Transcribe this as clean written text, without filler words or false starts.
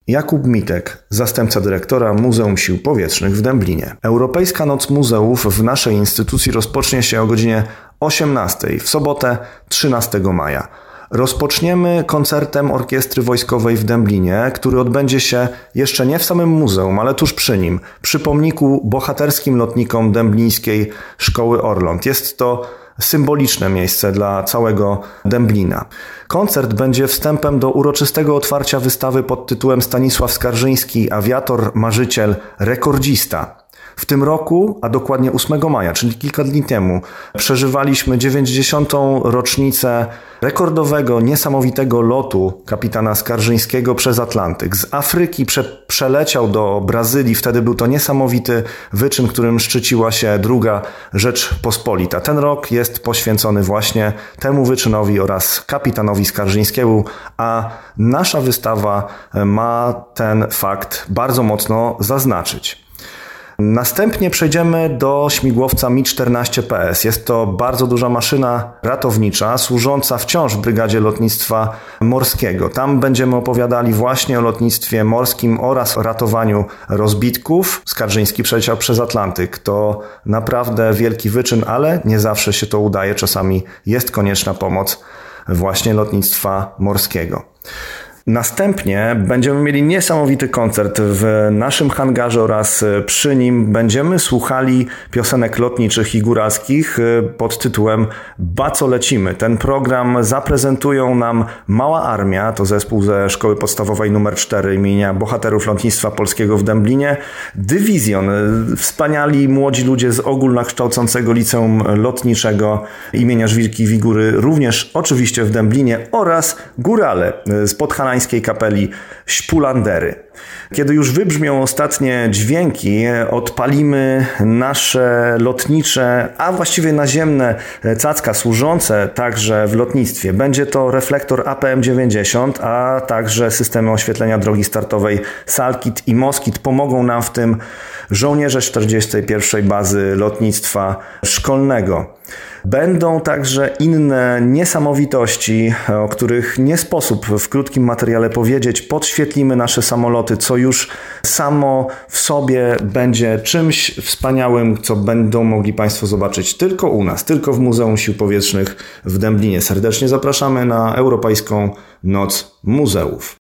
Jakub Mitek, zastępca dyrektora Muzeum Sił Powietrznych w Dęblinie. Europejska Noc Muzeów w naszej instytucji rozpocznie się o godzinie 18 w sobotę 13 maja. Rozpoczniemy koncertem Orkiestry Wojskowej w Dęblinie, który odbędzie się jeszcze nie w samym muzeum, ale tuż przy nim, przy pomniku bohaterskim lotnikom Dęblińskiej Szkoły Orląt. Jest to symboliczne miejsce dla całego Dęblina. Koncert będzie wstępem do uroczystego otwarcia wystawy pod tytułem Stanisław Skarżyński, awiator, marzyciel, rekordzista. W tym roku, a dokładnie 8 maja, czyli kilka dni temu, przeżywaliśmy 90. rocznicę rekordowego, niesamowitego lotu kapitana Skarżyńskiego przez Atlantyk. Z Afryki przeleciał do Brazylii. Wtedy był to niesamowity wyczyn, którym szczyciła się II Rzeczpospolita. Ten rok jest poświęcony właśnie temu wyczynowi oraz kapitanowi Skarżyńskiemu, a nasza wystawa ma ten fakt bardzo mocno zaznaczyć. Następnie przejdziemy do śmigłowca Mi-14 PS. Jest to bardzo duża maszyna ratownicza, służąca wciąż w Brygadzie Lotnictwa Morskiego. Tam będziemy opowiadali właśnie o lotnictwie morskim oraz ratowaniu rozbitków. Skarżyński przeleciał przez Atlantyk. To naprawdę wielki wyczyn, ale nie zawsze się to udaje. Czasami jest konieczna pomoc właśnie lotnictwa morskiego. Następnie będziemy mieli niesamowity koncert w naszym hangarze oraz przy nim będziemy słuchali piosenek lotniczych i góralskich pod tytułem Ba co lecimy. Ten program zaprezentują nam Mała Armia, to zespół ze Szkoły Podstawowej nr 4 imienia Bohaterów Lotnictwa Polskiego w Dęblinie, Dywizjon, wspaniali młodzi ludzie z ogólnokształcącego liceum lotniczego imienia Żwirki Wigury, również oczywiście w Dęblinie, oraz górale z podhalańskiej kapeli Śpulandery. Kiedy już wybrzmią ostatnie dźwięki, odpalimy nasze lotnicze, a właściwie naziemne cacka służące także w lotnictwie. Będzie to reflektor APM-90, a także systemy oświetlenia drogi startowej Salkit i Moskit. Pomogą nam w tym żołnierze 41. Bazy Lotnictwa Szkolnego. Będą także inne niesamowitości, o których nie sposób w krótkim materiale powiedzieć. Podświetlimy nasze samoloty, co już samo w sobie będzie czymś wspaniałym, co będą mogli Państwo zobaczyć tylko u nas, tylko w Muzeum Sił Powietrznych w Dęblinie. Serdecznie zapraszamy na Europejską Noc Muzeów.